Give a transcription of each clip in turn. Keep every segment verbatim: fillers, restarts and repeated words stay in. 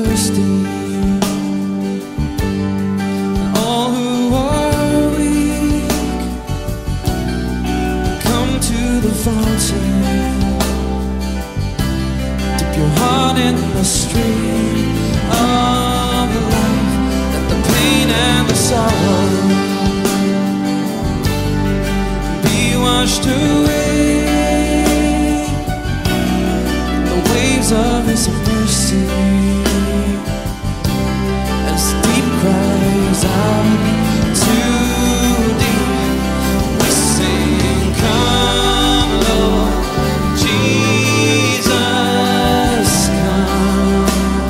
thirsty, and all who are weak, come to the fountain. Dip your heart in the stream of life. Let the pain and the sorrow be washed away in the waves of His mercy. As deep cries out to deep, we sing, come Lord Jesus, come.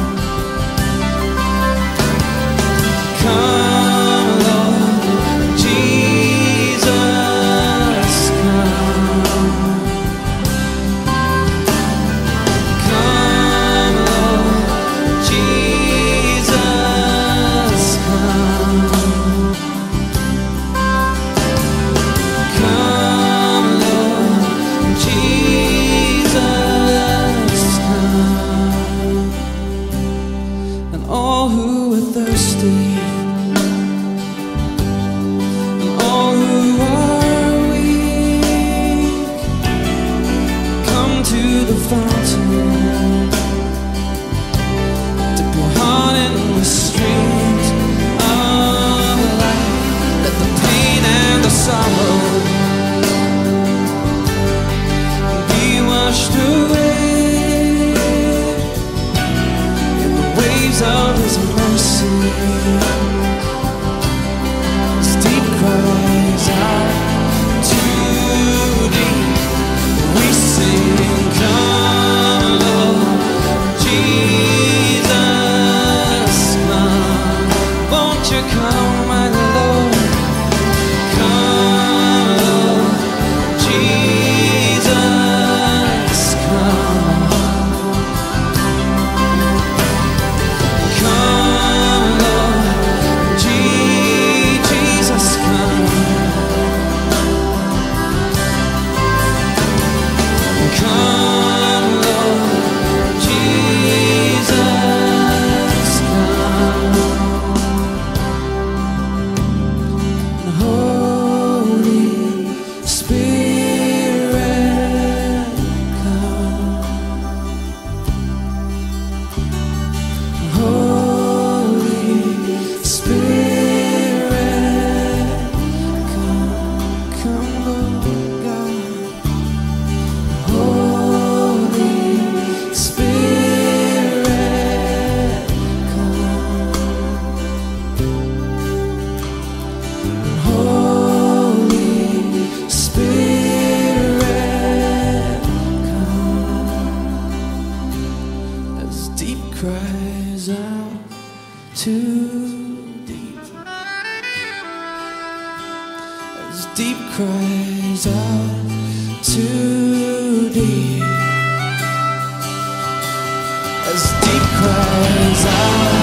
Come Lord Jesus, come. Come Lord Jesus, come. Come Lord Jesus, come. And all who are thirsty, and all who are weak, come to the fountain. Dip your heart in the streams of life. Let the pain and the sorrow be washed away in the waves of His mercy. As deep cries out to deep, we sing, come Lord Jesus, come. Won't you come, my Lord? Come Lord Jesus, come. Come Lord Je- Jesus, come. Come Lord Jesus, come. And Holy Spirit, come. Holy Spirit, come. Come Lord God. Holy Spirit, come. Holy Spirit, come. As deep cries out to deep, as deep cries out to deep, as deep cries out